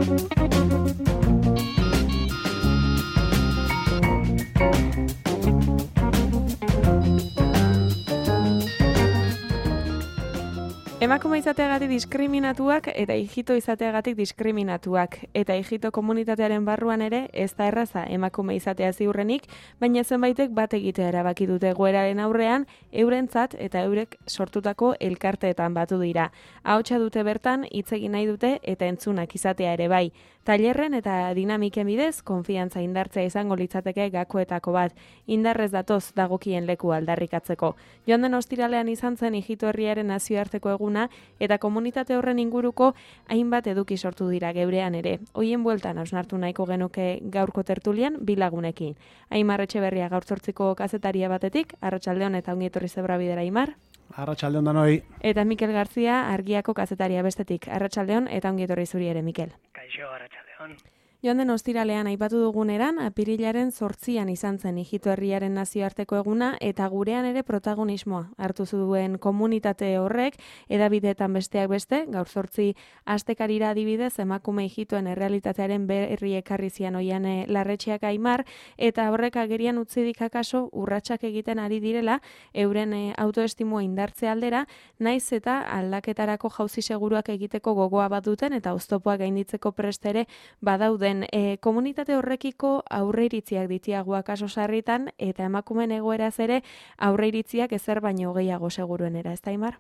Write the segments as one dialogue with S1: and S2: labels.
S1: Emakume izateagatik diskriminatuak eta ijito izateagatik diskriminatuak. Eta ijito komunitatearen barruan ere ez da erraza emakume izatea ziurrenik, baina zenbaitek bat egitea erabaki dute egoeraren aurrean, eurentzat eta eurek sortutako elkarteetan batu dira. Ahotsa dute bertan, hitz egin nahi dute eta entzunak izatea ere bai. Tailerren eta dinamiken bidez, konfiantza indartzea izango litzateke gakoetako bat. Indarrez datoz dagokien leku aldarrikatzeko. Joan den ostiralean izan zen ijito herriaren nazioarteko eguna eta komunitate horren inguruko hainbat eduki sortu dira geurean ere. Hoien bueltan hausnartu nahiko genuke gaurko tertulian bilagunekin. Aimar Etxeberria gaur 8ko kazetaria batetik, arratsaldeon eta ongi etorri Zebrabidera Aimar.
S2: Arratsaldeon danoi.
S1: Eta Mikel Garzia Argiako kazetaria bestetik, arratsaldeon eta ongi etorri zuri ere Mikel.
S3: Kaixo, arratsaldeon.
S1: Joan den ostiralean aipatu duguneran, apirilaren 8an izan zen ijito herriaren nazioarteko eguna eta gurean ere protagonismoa hartu zuen komunitate horrek, edabideetan besteak beste, gaur 8 astekarira adibidez emakume ijitoen errealitatearen berri ekarri zian oian Larretxeak Aimar, eta horrek agerian utzi dikakaso urratsak egiten ari direla, euren autoestimua indartze aldera, naiz eta aldaketarako jauzi seguruak egiteko gogoa baduten eta oztopoak gainditzeko prest ere badauden. Komunitate horrekiko aurreiritziak ditiagoak aso sarritan eta emakumeen egoeraz ere aurreiritziak ezer baino gehiago seguruenera, ez da Aimar?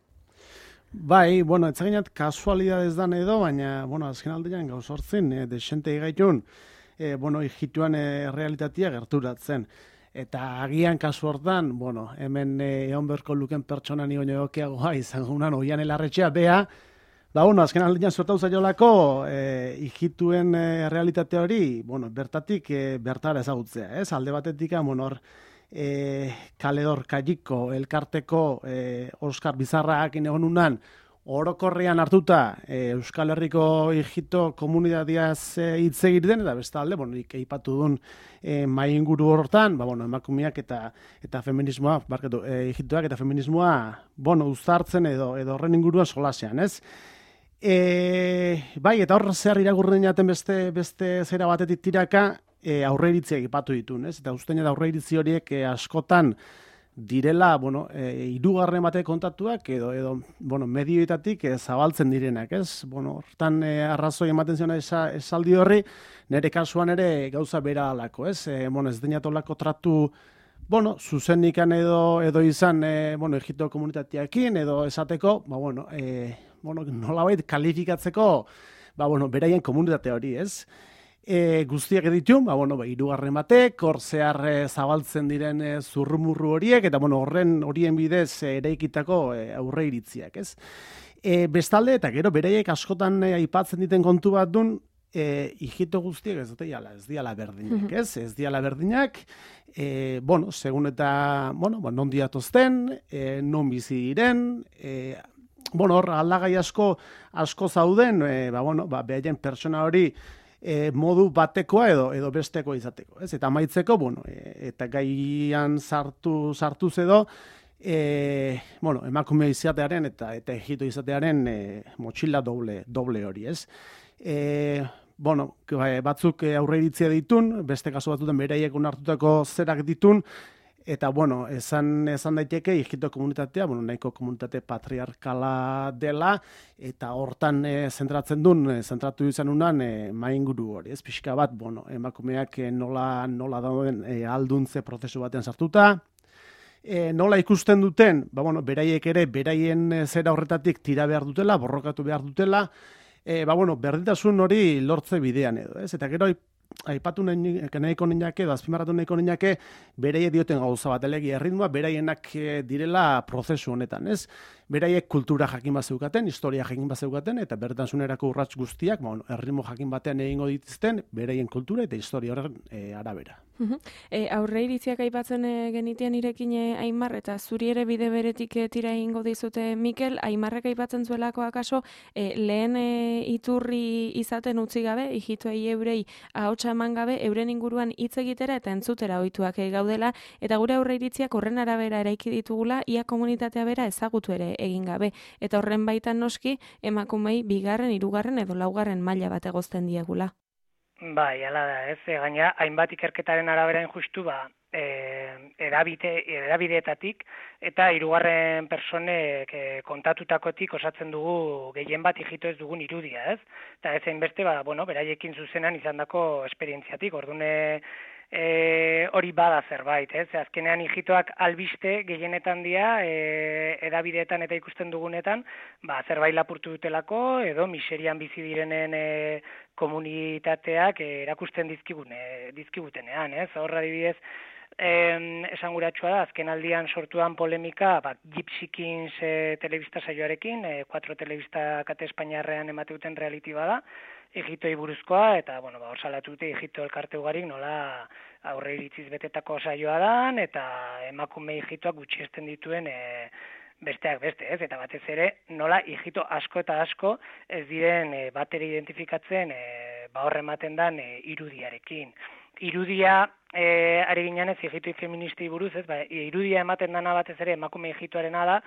S2: Bai, bueno, ez zaginat kasualidadez dan edo, baina, bueno, azken aldean gauz hortzen, desente igaitun, ijituan realitatea gerturatzen. Eta agian kasu hortan, bueno, hemen egon berko luken pertsona ni baino egokeagoa izan gunan oian Larretxea bea, azken aldean zuertau zaiolako ijituen realitate hori, bertatik bertara ezagutzea, ez? Alde batetik, hor, kaledor kajiko, elkarteko Oskar Bizarrak egon unan, orokorrean hartuta Euskal Herriko ijito komunitateaz hitz egiten, eta bestalde, nik eipatu duen mai inguru hortan, emakumeak eta feminismoa, ijitoak eta feminismoa, uztartzen edo horren inguruan solasean, ez? Bai, eta hor zehar irakurren jaten beste zera batetik tiraka aurreiritziak ipatu ditun, ez? Eta ustein eta aurreiritzi horiek askotan direla, hirugarren batek kontatuak edo medioetatik zabaltzen direnak, ez? Hortan arrazoi ematen ziona esaldi horri, nire kasuan ere gauza bera alako, ez? Ez deinatolako tratu zuzenikan edo izan ejito komunitateakin edo esateko, nolabait kalifikatzeko beraien komunitate hori, ez? Guztiak editun, hirugarren batek, hor zehar zabaltzen diren zurrumurru horiek, eta horien bidez eraikitako aurreiritziak, ez? Bestalde, eta gero beraiek askotan aipatzen diten kontu bat dun, ijito guztiak ez diala berdinak, ez? Ez diala berdinak, segun eta, non diatozten, non bizi diren, hor, aldagai asko zauden, behaien pertsona hori modu batekoa edo bestekoa izateko, ez? Eta amaitzeko, eta gaian sartuz edo, emakume izatearen eta ejito izatearen motxila doble hori, ez? Batzuk aurreiritzia ditun, beste kasu batuten beraiek onartutako zerak ditun, eta, esan daiteke ijito komunitatea, nahiko komunitate patriarkala dela, eta hortan zentratu izan unan mainguru hori, ez pixka bat, emakumeak nola dauden alduntze prozesu batean sartuta, nola ikusten duten, beraiek ere, beraien zera horretatik tira behar dutela, borrokatu behar dutela, berdintasun hori lortze bidean edo, ez? Eta gero aipatu nahiko niñake, edo azpimarratu nahiko niñake, beraie dioten gauza bat, elegia erritmoa, beraienak direla prozesu honetan, ez? Beraiek kultura jakin bat zeukaten, historia jakin bat zeukaten, eta berdintasunerako urrats guztiak, erritmo jakin batean egingo dituzten, beraien kultura eta historia horren arabera.
S1: Aurreiritziak aipatzen genitean irekin Aimar, eta zuri ere bide beretik tira egingo dizute Mikel, Aimarrek aipatzen zuelako akaso, lehen iturri izaten utzi gabe, ijitoei eurei ahotsa eman gabe euren inguruan hitz egitera eta entzutera ohituak gaudela, eta gure aurreiritziak horren arabera eraiki ditugula, ia komunitatea bera ezagutu ere egin gabe, eta horren baitan noski emakumei bigarren, hirugarren edo laugarren maila bat egozten diegula.
S3: Bai, hala da, ez, gaina hainbat ikerketaren araberain justu, erabideetatik eta hirugarren personek kontatutakotik osatzen dugu gehien bat ijito ez dugun irudia, ez? Eta ez hainbeste, beraiekin zuzenan izandako esperientziatik, ordune hori bada zerbait, ez? Azkenean ijitoak albiste gehienetan dira, edabideetan eta ikusten dugunetan, zerbait lapurtu dutelako, edo miserian bizi direnen komunitateak erakusten dizkigutenean, ez? Horra adibidez, esanguratsua da, azken aldian sortuan polemika, Gypsy Kings telebista saioarekin, 4 telebista kate espainiarrean emateuten reality bada, Egitoi buruzkoa, eta, hor salatu dute Egito elkarte ugarik nola aurre iritziz betetako saioa dan, eta emakume Egitoak gutxiesten dituen besteak beste, ez? Eta batez ere, nola Egito asko eta asko ez diren batere identifikatzen horre ematen dan irudiarekin. Irudia, ari ginen ez Egitoi feministi buruz, ez? Irudia ematen dana batez ere emakume Egitoarena da,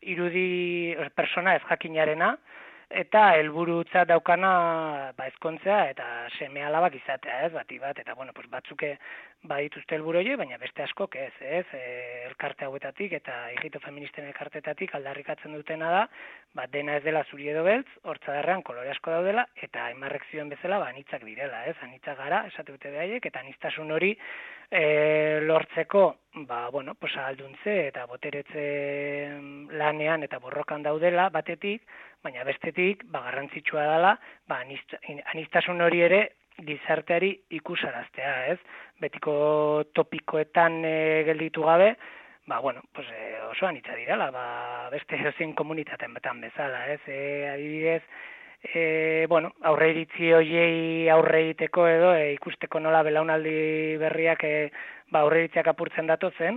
S3: persona ez jakinarena, eta helburutza daukana ezkontzea eta seme alabak izatea, ez, bati bat, eta batzuke badituzte helburu horiek, baina beste askok ez, elkarte hauetatik eta Egito feministen elkartetatik aldarrikatzen dutena da, dena ez dela zuri edo beltz, hortzadarrean kolore asko daudela, eta Aimarrek zioen bezala, anitzak direla, ez, anitzak gara, esate dute behaiek, eta aniztasun hori lortzeko, alduntze eta boteretze lanean eta borrokan daudela batetik, baina bestetik, garrantzitsua dela, aniztasun hori ere gizarteari ikusaraztea, ez? Betiko topikoetan gelditu gabe, oso anitza direla, beste edozein komunitateen betan bezala, ez? Adibidez, aurre iritzi hoiei aurre egiteko edo ikusteko nola belaunaldi berriak aurre iritziak apurtzen datozen,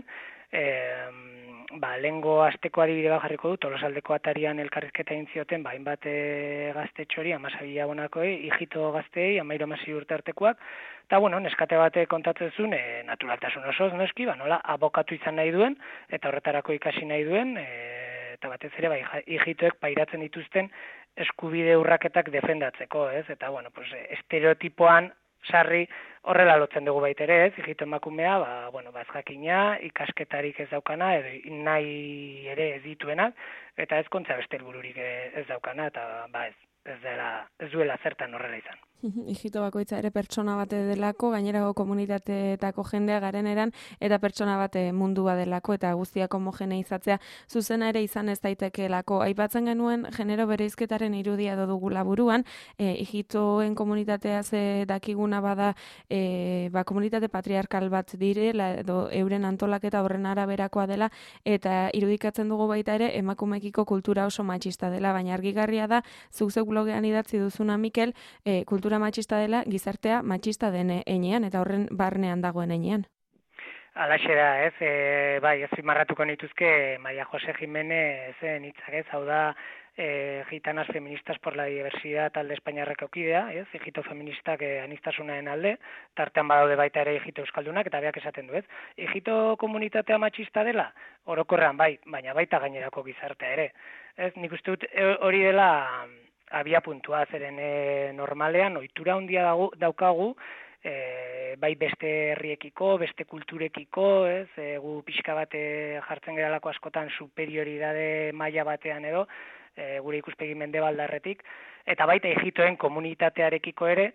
S3: lehengo asteko adibide bat jarriko dut, Tolosaldeko atarian elkarrizketa egin zioten, hainbat gaztetxori, 12 jabonakoei, Ijito gazteei, 13-16 urte artekoak, eta neskate bate kontatzen zuen, naturaltasun osoz, noski, nola abokatu izan nahi duen, eta horretarako ikasi nahi duen, eta batez ere, Ijitoek pairatzen dituzten eskubide urraketak defendatzeko, ez? Eta, estereotipoan sarri horrela lotzen dugu baitere, ez? Ijito emakumea, ez jakina, ikasketarik ez daukana, edo nahi ere ez dituenak, eta ez kontza beste helbururik ez daukana, eta ez duela zertan horrela izan.
S1: Ijito bakoitza ere pertsona bate delako, gainerako komunitateetako jendea garen eran, eta pertsona bate mundua delako, eta guztiak homogeneizatzea zuzena ere izan ez daitekeelako. Aipatzen genuen genero bereizketaren irudia dugula buruan, Ijitoen komunitatea ze dakiguna bada, komunitate patriarkal bat direla, edo euren antolaketa horren araberakoa dela, eta irudikatzen dugu baita ere emakumekiko kultura oso matxista dela, baina argigarria da, zuk zeuk blogean idatzi duzuna, Mikel, kultura matxista dela, gizartea matxista den heinean, eta horren barnean dagoen heinean.
S3: Alaxe da, ez, ez zimarratuko nituzke Maria Jose Jimenez hitzak, ez, hau da, Gitanas Feministas por la Diversidad talde espainiarrak aukidea, ez, Ijito feministak aniztasunaren alde, tartean badaude baita ere Ijito euskaldunak, eta beak esaten du, ez. Ijito komunitatea matxista dela, orokorrean baina baita gainerako gizartea ere. Ez, nik uste dut hori dela abia puntua, zeren normalean ohitura handia daukagu, bai beste herriekiko, beste kulturekiko, ez, gu pixka bat jartzen geralako askotan superioridade maila batean edo, gure ikuspegi mendebaldarretik, eta baita Ijitoen komunitatearekiko ere,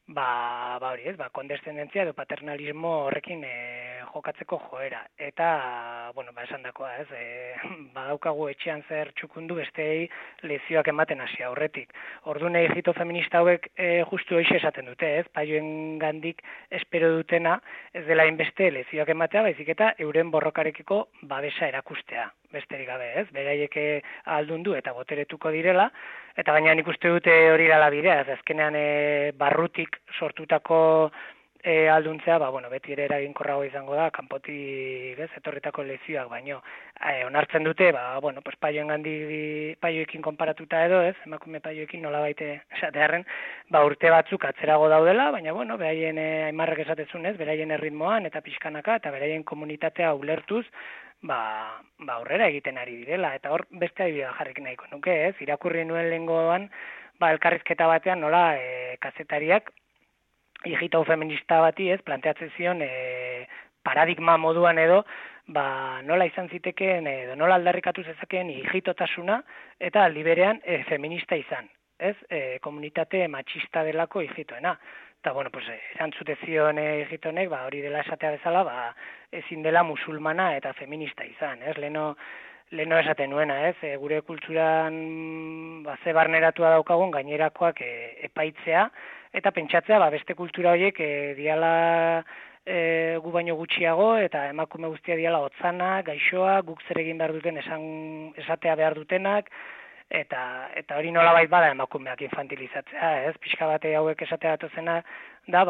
S3: hori ez, kondescendentzia edo paternalismo horrekin jokatzeko joera. Eta, esan dakoa, ez, badaukagu etxean zer txukundu besteei lezioak ematen hasi aurretik. Ordune Ijito feminista hauek justu hoxe esaten dute, ez, paioen gandik espero dutena ez dela inbeste lezioak ematea, baizik eta euren borrokarekiko babesa erakustea. Besterik gabe, ez, beraiek aldundu eta boteretuko direla, eta baina nik uste dute hori dela bidea, ez azkenean barrutik sortutako alduntzea, beti ere eraginkorrago izango da, kanpotik, etorritako lezioak, baino, onartzen dute, paioekin konparatuta edo, emakume paioekin nola baite esatearren, urte batzuk atzerago daudela, baina, beraien aimarrek esatezun, beraien erritmoan eta pixkanaka, eta beraien komunitatea ulertuz, aurrera egiten ari direla, eta hor beste adibidea jarrik nahiko nuke, irakurri nuen lehengoan, elkarrizketa batean nola kazetariak hijito feminista bati, planteatzen zion paradigma moduan edo, nola izan zitekeen edo nola aldarrikatu zezakeen hijitotasuna eta aldi berean feminista izan, komunitate matxista delako hijitoena. Eta, erantzute zion hijitonek, hori dela esatea bezala, ezin dela musulmana eta feminista izan, Leno esaten nuena, gure kulturan ze barneratua daukagun gainerakoak epaitzea, eta pentsatzea beste kultura horiek diala gu baino gutxiago, eta emakume guztia diala hotzana, gaixoa, guk zer egin behar duten esatea behar dutenak, eta hori nolabait bada emakumeak infantilizatzea, pixka bate hauek esatea datuzena da,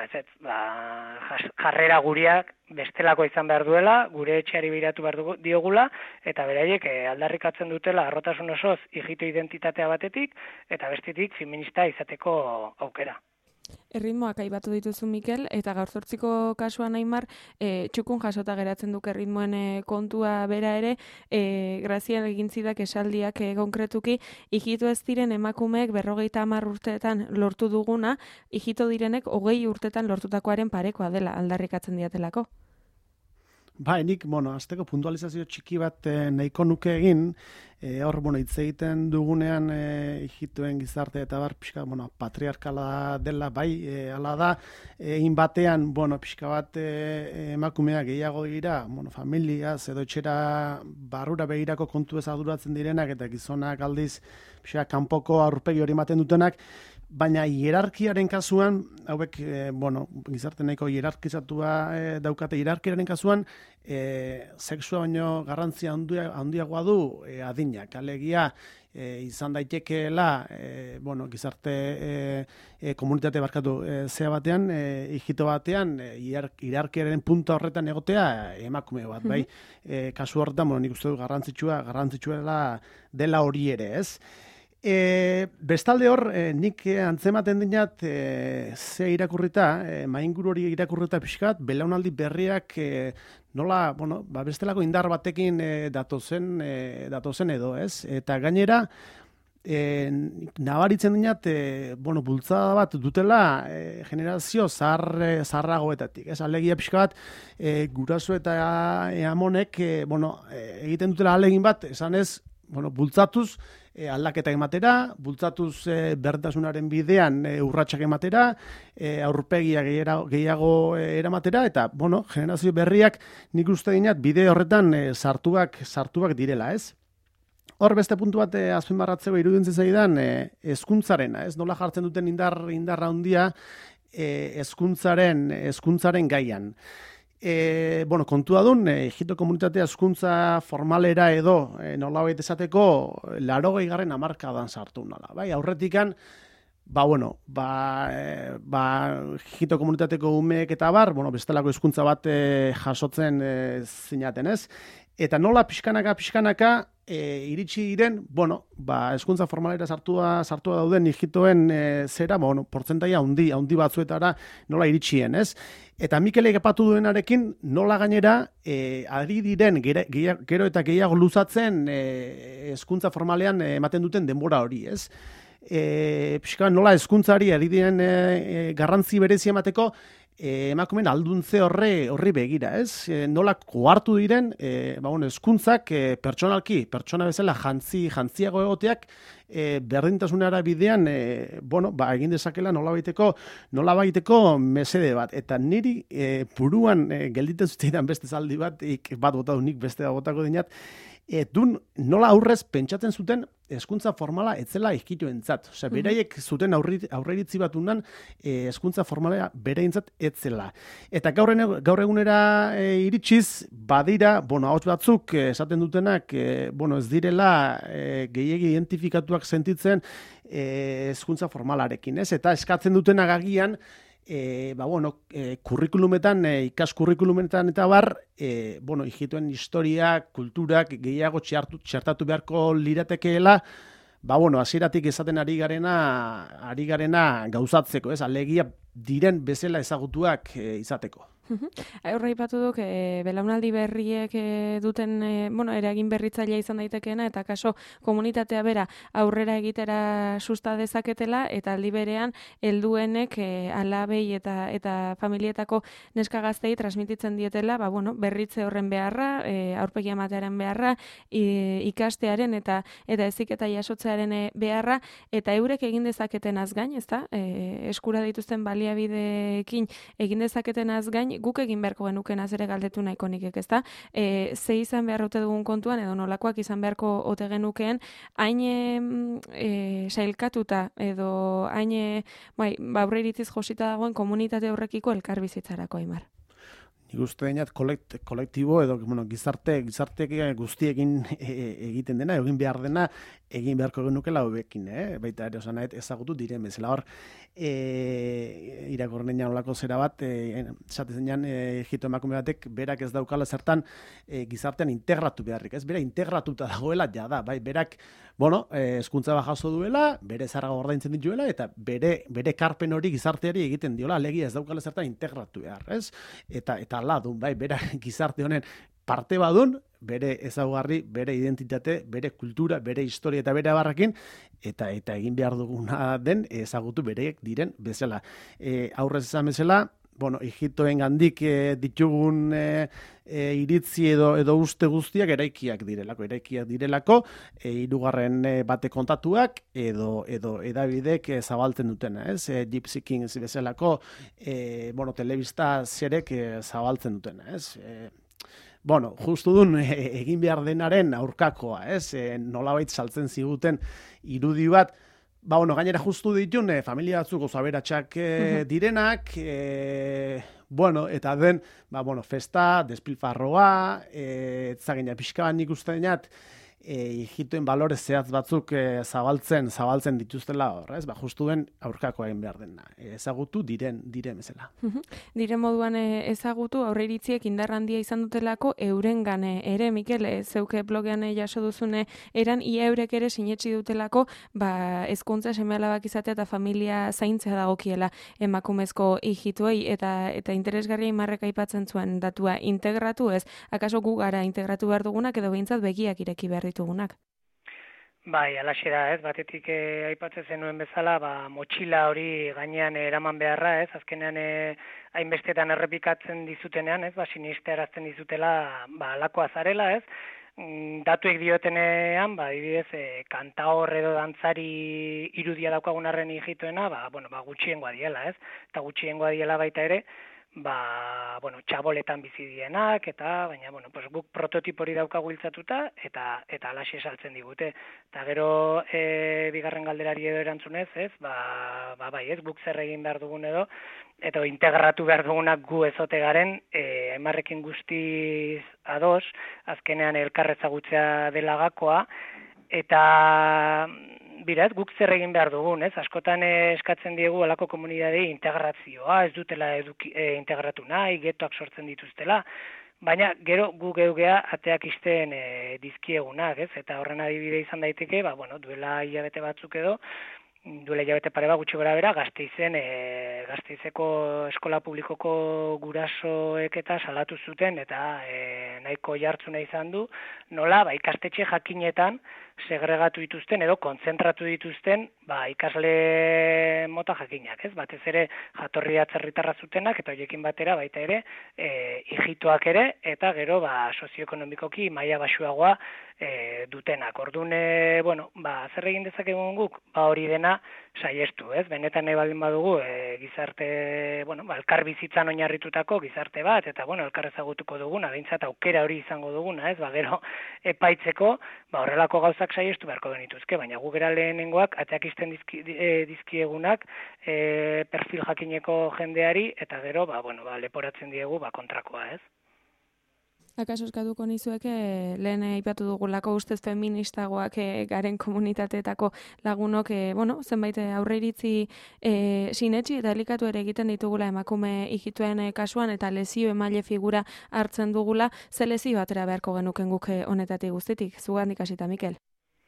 S3: jarrera guriak bestelako izan behar duela, gure etxeari behiratu behar diogula, eta beraiek aldarrikatzen dutela arrotasun osoz hijito identitatea batetik, eta bestetik feminista izateko aukera.
S1: Erritmoak aipatu dituzu, Mikel, eta gaur 8ko kasuan Aimar, txukun jasota geratzen duk erritmoen kontua bera ere, Grazian egin zidak esaldiak konkretuki, hijito ez diren emakumeek 50 urteetan lortu duguna, hijito direnek 20 urteetan lortutakoaren parekoa dela aldarrikatzen diatelako.
S2: Nik, azteko puntualizazio txiki bat nahiko nuke egin, hor, hitz egiten dugunean hijituen gizarte eta pixka, patriarkala dela, ala da, egin batean, pixka bat emakumeak gehiago dira, familiaz edo etxera barrura begirako kontu ez arduratzen direnak, eta gizonak aldiz, pixka, kanpoko aurpegi hori ematen dutenak, baina hierarkiaren kasuan, hauek, gizarte nahiko hierarkizatua daukate, hierarkiaren kasuan, sexua baino garrantzia handiagoa du adinak. Alegia, izan daitekeela, gizarte komunitate barkatu zea batean, hijito batean, hierarkiaren punta horretan egotea emakume bat, bai? Kasu horretan, nik uste du garrantzitsua dela hori ere, ez? Bestalde hor, nik antzematen dinat ze irakurrita, mainguru hori irakurrita pixkat, belaunaldi berriak nola, bestelako indar batekin datozen edo, ez? Eta gainera, nabaritzen dinat, bultzada bat dutela generazio zaharragoetatik, ez? Alegia pixka bat, guraso eta amonek, egiten dutela alegin bat, esan ez, bultzatuz, aldaketa ematera, bultzatuz berdintasunaren bidean urratsak ematera, aurpegia gehiago eramatera, eta, generazio berriak nik uste dinat bide horretan sartuak direla, ez? Hor beste puntu bat azpimarratzeko iruditzen zaidan hezkuntzarena, ez? Nola jartzen duten indarra handia hezkuntzaren gaian. Kontua dun, hijito komunitatea hezkuntza formalera edo nolabait esateko 80. hamarkadan sartu nala. Bai, aurretikan, hijito komunitateko umeek eta bestelako hezkuntza bat jasotzen zinaten, ez? Eta nola pixkanaka iritsi diren, hezkuntza formalera sartua dauden hijitoen portzentaia handi batzuetara nola iritsien, ez? Eta Mikelek epatu duenarekin nola gainera ari diren gero eta gehiago luzatzen hezkuntza formalean ematen duten denbora hori, ez? Pixka nola hezkuntzari ari diren garrantzi berezi emateko emakumeen alduntze horri begira, ez? Nola koartu diren, hezkuntzak pertsona bezala jantziago egoteak berdintasunera bidean, egin dezakela nolabaiteko mesede bat. Eta niri buruan gelditzen zuteidan beste zaldi bat bota nik beste botako dinat, nola aurrez pentsatzen zuten hezkuntza formala etzela hijitoentzat. Osea, beraiek zuten aurreiritzi bat unan hezkuntza formala bereintzat etzela. Eta gaur egunera iritsiz, badira, ahots batzuk esaten dutenak, ez direla gehiegi identifikatuak sentitzen hezkuntza formalarekin, ez? Eta eskatzen dutenak agian, kurrikulumetan, ikas kurrikulumetan eta bar, hijituen historia, kulturak gehiago txertatu beharko liratekeela, hasieratik esaten ari garena gauzatzeko, ez? Alegia diren bezala ezagutuak izateko.
S1: Aurre ipatu duk, belaunaldi berriek duten, eragin berritzailea izan daitekeena, eta kaso komunitatea bera aurrera egitera susta dezaketela, eta aldi berean helduenek alabei eta familietako neska gaztei transmititzen dietela, berritze horren beharra, aurpegi ematearen beharra, ikastearen eta heziketa jasotzearen beharra, eta eurek egin dezaketenaz gain, ezta? Eskura dituzten baliabideekin egin dezaketenaz gain, guk egin beharko genukenaz ere galdetu nahiko nikek, ezta? Ze izan behar ote dugun kontuan, edo nolakoak izan beharko ote genukeen, hain sailkatuta, edo hain aurre iritziz josita dagoen komunitate horrekiko elkarbizitzarako, Aimar.
S2: Nik uste dinat kolektibo edo gizarte guztiekin egiten dena, egin behar dena, egin beharko genukela hobekin, baita ere osan ezagutu diren bezala hor. Irakorren olako zera bat, esaten zenean Egipto emakume batek berak ez daukala zertan gizartean integratu beharrik, ez? Bera integratuta dagoela jada, bai, berak hezkuntza bat jaso duela, bere zerga ordaintzen dituela eta bere karpen hori gizarteari egiten diola, alegia ez daukala zertan integratu behar, ez? Eta ladun, bai, bera gizarte honen parte badun, bere ezaugarri, bere identitate, bere kultura, bere historia eta bere abarrakin, eta egin behar duguna den ezagutu bereek diren bezala. Aurrez esan bezala, Egiptoen gandik ditugun iritzi edo uste guztiak eraikiak direlako, hirugarren bate kontatuak edo edabidek zabaltzen dutena, ez? Gypsy Kings bezalako telebista zerek zabaltzen dutena, ez? Justu dun egin behar denaren aurkakoa, ez? Nolabait saltzen ziguten irudi bat, gainera justu ditun, familia batzuk osaberatxak direnak, eta den, festa, despilfarroa, etzagina pixka bat nik uste dinat, Egiptoen balore zehatz batzuk zabaltzen dituztela hor, ez? Justu den aurkakoa egin behar dena. Ezagutu diren bezala.
S1: Diren moduan ezagutu, aurre iritziek indar handia izan dutelako eurengan ere, Mikel, zeuke blogean jaso duzune eran, ia eurek ere sinetsi dutelako, hezkuntza seme-alabak izatea eta familia zaintzea dagokiela emakumezko Egiptoei, eta interesgarria Aimarrek aipatzen zuen datua integratu, ez? Akaso gu gara integratu behar dugunak edo behintzat begiak ireki behar ditugunak?
S3: Bai, alaxe da, ez? Batetik aipatzen zenuen bezala, motxila hori gainean eraman beharra, ez? Azkenean hainbestetan errepikatzen dizutenean, ez? Sinistearazten dizutela, alakoa zarela, ez? Datuek diotenean, adibidez, kantaor edo dantzari irudia daukagun arren Egiptoena, gutxiengoa diela, ez? Eta gutxiengoa diela baita ere, txaboletan bizi dienak, baina, guk prototipori daukagu hiltzatuta, eta alaxe saltzen digute. Eta gero, bigarren galderari edo erantzunez, ez, ez, guk zer egin behar dugun edo integratu behar dugunak gu ezote garen, Aimarrekin guztiz ados, azkenean elkarrezagutzea dela gakoa, eta Biraz, guk zer egin behar dugun, ez? Askotan eskatzen diegu alako komunidadei integrazioa, ez dutela integratu nahi, getoak sortzen dituztela, baina gero gu geugea ateak isten dizkiegunak, ez? Eta horren adibide izan daiteke, duela hilabete batzuk edo, duela hilabete pare bat gutxi gora bera, Gasteizeko eskola publikoko gurasoek eta salatu zuten, eta nahiko jartzuna izan du, nola, ikastetxe jakinetan segregatu dituzten edo kontzentratu dituzten ikasle mota jakinak, ez? Batez ere jatorria atzerritarra zutenak eta horiekin batera baita ere Egiptoak ere eta gero sozioekonomikoki maila baxuagoa dutenak. Orduan, zer egin dezakegun guk? Hori dena saiestu, ez? Benetan nahi baldin badugu gizarte, elkar bizitzan oinarritutako gizarte bat, eta elkar ezagutuko duguna, behintzat aukera hori izango duguna, ez? Gero epaitzeko, horrelako gauzak saiestu beharko genituzke, baina gu gera lehenengoak ateak izten dizkiegunak perfil jakineko jendeari, eta gero, leporatzen diegu kontrakoa, ez?
S1: Akaso eskatuko nizueke, lehen aipatu dugulako ustez feministagoak garen komunitateetako lagunok, zenbait aurreiritzi sinetsi eta elikatu ere egiten ditugula emakume ijituen kasuan eta lezio emaile figura hartzen dugula, ze lezio atera beharko genuken guk honetatik guztitik, zugandik hasita, Mikel?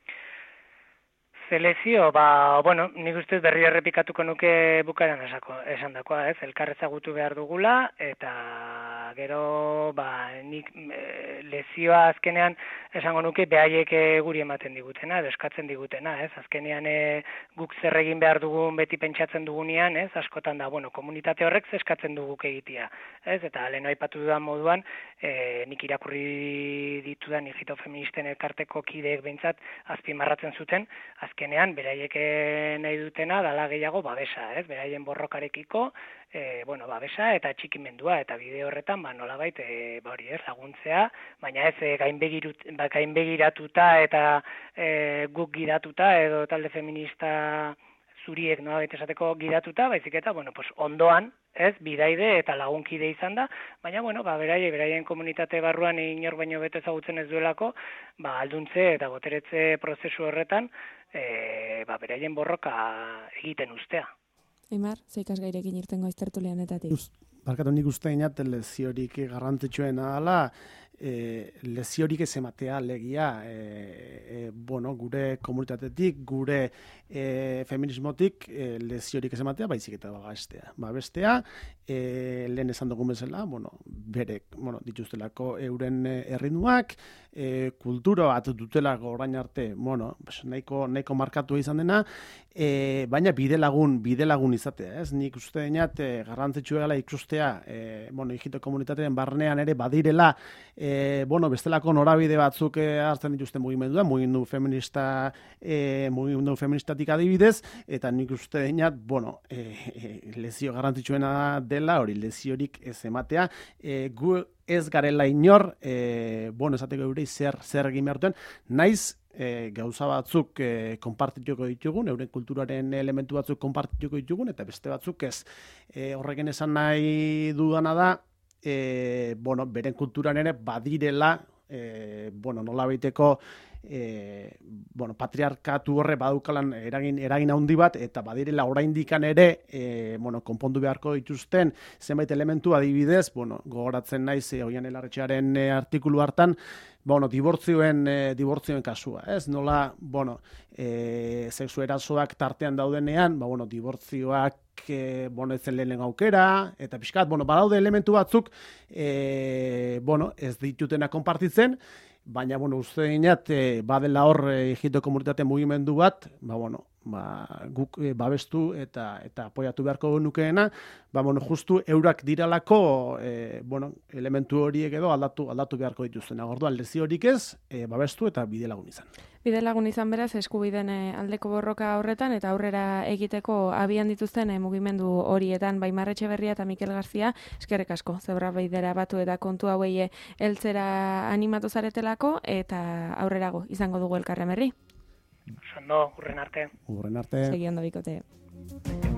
S3: Zelezio, nik ustez berri errepikatuko nuke bukaeran esan dakoa, elkar ezagutu behar dugula, eta gero, nik lezioa azkenean esango nuke behaiek guri ematen digutena, eskatzen digutena, azkenean guk zer egin behar dugun beti pentsatzen dugunean, askotan da, komunitate horrek eskatzen duguk egitea, eta lehen aipatu dudan moduan, nik irakurri ditudan ijito feministen elkarteko kideek behintzat azpimarratzen zuten, azkenean, beraiek nahi dutena dala gehiago babesa, beraien borrokarekiko, babesa eta txikimendua, eta bide horretan, nolabait, laguntzea, baina ez gainbegiratuta eta guk gidatuta, edo talde feminista zuriek nolabait esateko gidatuta, baizik eta, ondoan, bidaide eta lagunkide izan da, baina, beraien komunitate barruan inor baino beto ezagutzen ez duelako, alduntze eta boteretze prozesu horretan, beraien borroka egiten ustea.
S1: Eimar, zeikaz gairekin irtengo iztertuleanetatik.
S2: Barkatu nik uste inat leziorik garrantzitsuena dela, leziorik ez ematea legia, gure komunitatetik, gure feminismotik leziorik ez ematea, baizik eta babestea. Babestea, lehen esan dugun bezala, dituztelako euren erritmoak, kultura bat dutelako orain arte, nahiko markatu izan dena, baina bidelagun izatea, ez? Nik uste inat garrantzitsua dela ikustea, ijito komunitatearen barnean ere badirela, bestelako norabide batzuk hartzen dituzten mugimendu feministatik adibidez, eta nik uste dinat, lezio garrantzitsuena dela, hori leziorik ez ematea, gu ez garela inor, esateko eurei zer egin behar duen, naiz gauza batzuk konpartituko ditugun, euren kulturaren elementu batzuk konpartituko ditugun, eta beste batzuk ez. Horrekin esan nahi dudana da, beren kulturan ere badirela, nolabaiteko patriarkatu horre badukalan eragin handi bat, eta badirela oraindikan ere konpondu beharko dituzten zenbait elementu adibidez, gogoratzen naiz Oihan Elarretxearen artikulu hartan, dibortzioen kasua, ez? Nola, sexu erasoak tartean daudenean, dibortzioak ez lehen aukera, eta pixkat, badaude elementu batzuk, ez ditutena konpartitzen, baina, uste dinat, badela hor ijito komunitate mugimendu bat, guk babestu eta apoiatu beharko nukeena, justu eurak diralako, elementu horiek edo aldatu beharko dituzten. Orduan, lezio horik ez, babestu eta bidelagun izan.
S1: Bidelagun izan beraz, eskubideen aldeko borroka horretan, eta aurrera egiteko abian dituzten mugimendu horietan, Aimar Etxeberria eta Mikel Garzia, eskerrik asko, zebra baidera batu eta kontu hauei heltzera animatu zaretelako, eta aurrerago izango dugu elkarren berri.
S3: Ondo, hurren arte.
S2: Hurren arte.
S1: Segi ondo bikote.